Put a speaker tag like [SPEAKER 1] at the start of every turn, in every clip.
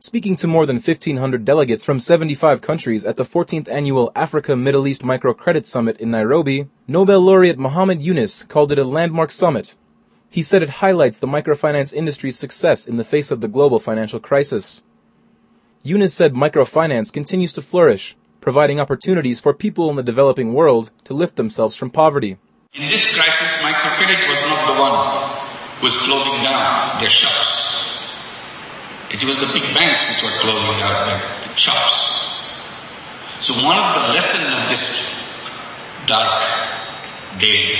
[SPEAKER 1] Speaking to more than 1,500 delegates from 75 countries at the 14th Annual Africa Middle East Microcredit Summit in Nairobi, Nobel laureate Muhammad Yunus called it a landmark summit. He said it highlights the microfinance industry's success in the face of the global financial crisis. Yunus said microfinance continues to flourish, providing opportunities for people in the developing world to lift themselves from poverty.
[SPEAKER 2] In this crisis, microcredit was not the one who was closing down their shops. It was the big banks which were closing down their shops. So one of the lessons of this dark days,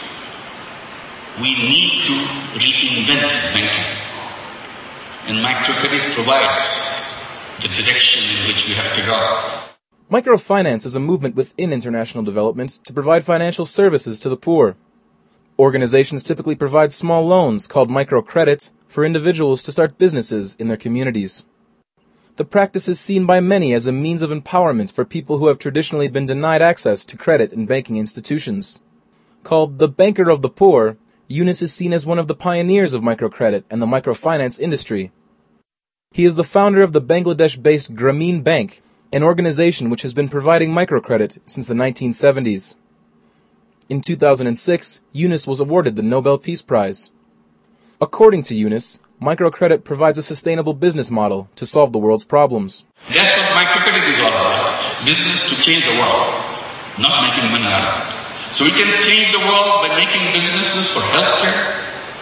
[SPEAKER 2] we need to reinvent banking. And microcredit provides the direction in which we have to go.
[SPEAKER 1] Microfinance is a movement within international development to provide financial services to the poor. Organizations typically provide small loans called microcredit for individuals to start businesses in their communities. The practice is seen by many as a means of empowerment for people who have traditionally been denied access to credit in banking institutions. Called the banker of the poor, Yunus is seen as one of the pioneers of microcredit and the microfinance industry. He is the founder of the Bangladesh-based Grameen Bank, an organization which has been providing microcredit since the 1970s. In 2006, Yunus was awarded the Nobel Peace Prize. According to Yunus, microcredit provides a sustainable business model to solve the world's problems.
[SPEAKER 2] That's what microcredit is all about. Business to change the world, not making money out of it. So we can change the world by making businesses for healthcare,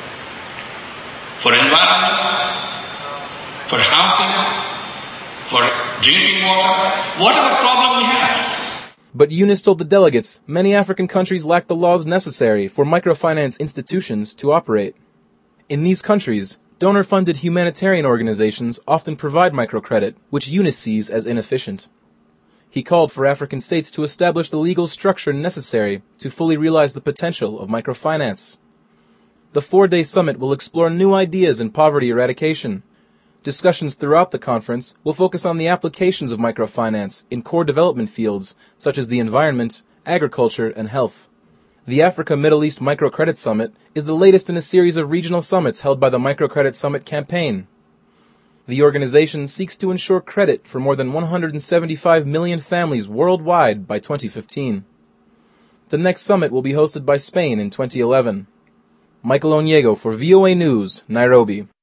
[SPEAKER 2] for environment, for housing, for drinking water, whatever problem we have.
[SPEAKER 1] But Yunus told the delegates many African countries lack the laws necessary for microfinance institutions to operate. In these countries, donor-funded humanitarian organizations often provide microcredit, which Yunus sees as inefficient. He called for African states to establish the legal structure necessary to fully realize the potential of microfinance. The 4-day summit will explore new ideas in poverty eradication. Discussions throughout the conference will focus on the applications of microfinance in core development fields such as the environment, agriculture, and health. The Africa Middle East Microcredit Summit is the latest in a series of regional summits held by the Microcredit Summit campaign. The organization seeks to ensure credit for more than 175 million families worldwide by 2015. The next summit will be hosted by Spain in 2011. Michael Onyego for VOA News, Nairobi.